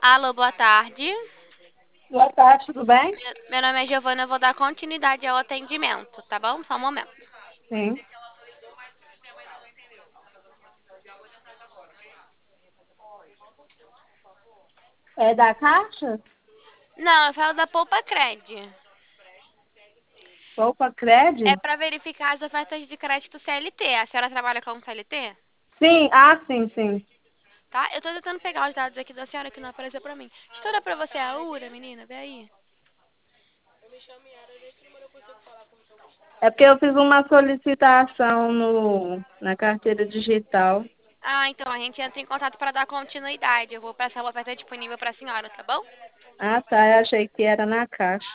Alô, boa tarde. Boa tarde, tudo bem? Meu nome é Giovana, eu vou dar continuidade ao atendimento, tá bom? Só um momento. Sim. É da Caixa? Não, eu falo da Poupa Cred. Poupa Cred? É para verificar as ofertas de crédito CLT. A senhora trabalha com CLT? Sim, sim, sim. Tá? Eu tô tentando pegar os dados aqui da senhora que não apareceu pra mim. Estoura pra você a URA, menina, vê aí. É porque eu fiz uma solicitação na carteira digital. Ah, então a gente entra em contato para dar continuidade. Eu vou passar a oferta disponível pra senhora, tá bom? Ah, tá, eu achei que era na Caixa.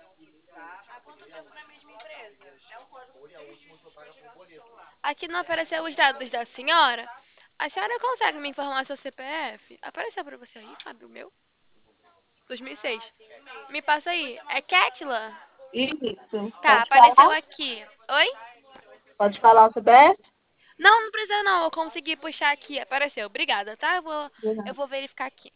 Aqui não apareceu os dados da senhora. A senhora consegue me informar seu CPF? Apareceu pra você aí, sabe o meu? 2006. Me passa aí. É Ketla? Isso. Tá, Pode apareceu falar? aqui. Oi? Pode falar o CPF? Não, não precisa não. Eu consegui puxar aqui. Apareceu. Obrigada, tá? Eu vou verificar aqui.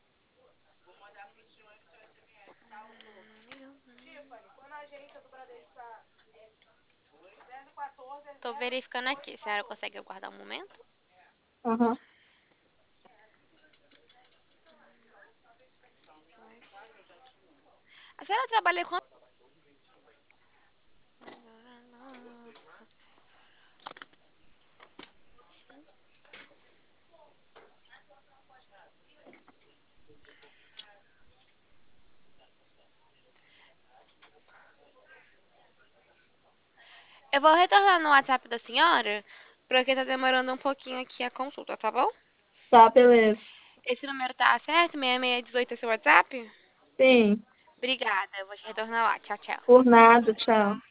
Tô verificando aqui. A senhora consegue aguardar um momento? Uhum. A senhora trabalha com... Eu vou retornar no WhatsApp da senhora, porque tá demorando um pouquinho aqui a consulta, tá bom? Tá, beleza. Esse número tá certo? 6618 é seu WhatsApp? Sim, Obrigada. Eu vou te retornar lá. Tchau, tchau. por nada, tchau.